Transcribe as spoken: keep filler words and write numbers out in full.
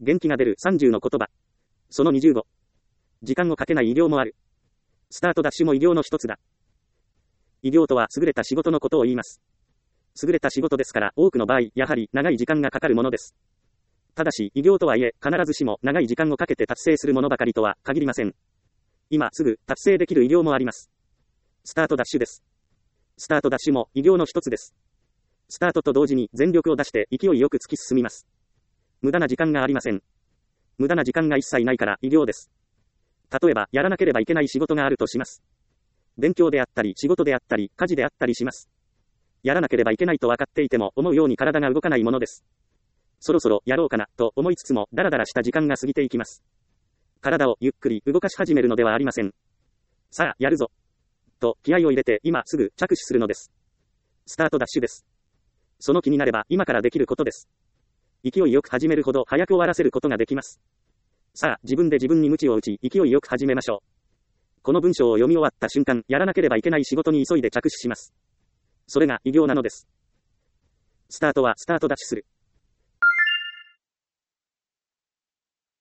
元気が出るさんじゅうの言葉。そのにじゅうご。時間をかけない偉業もある。スタートダッシュも偉業の一つだ。偉業とは優れた仕事のことを言います。優れた仕事ですから、多くの場合、やはり長い時間がかかるものです。ただし、偉業とはいえ、必ずしも長い時間をかけて達成するものばかりとは限りません。今すぐ達成できる偉業もあります。スタートダッシュです。スタートダッシュも偉業の一つです。スタートと同時に全力を出して勢いよく突き進みます。無駄な時間がありません。無駄な時間が一切ないから偉業です。例えば、やらなければいけない仕事があるとします。勉強であったり、仕事であったり、家事であったりします。やらなければいけないと分かっていても、思うように体が動かないものです。そろそろやろうかな、と思いつつも、だらだらした時間が過ぎていきます。体をゆっくり動かし始めるのではありません。さあ、やるぞ。と、気合を入れて、今すぐ着手するのです。スタートダッシュです。その気になれば、今からできることです。勢いよく始めるほど早く終わらせることができます。さあ、自分で自分に鞭を打ち、勢いよく始めましょう。この文章を読み終わった瞬間、やらなければいけない仕事に急いで着手します。それが偉業なのです。スタートはスタートダッシュする。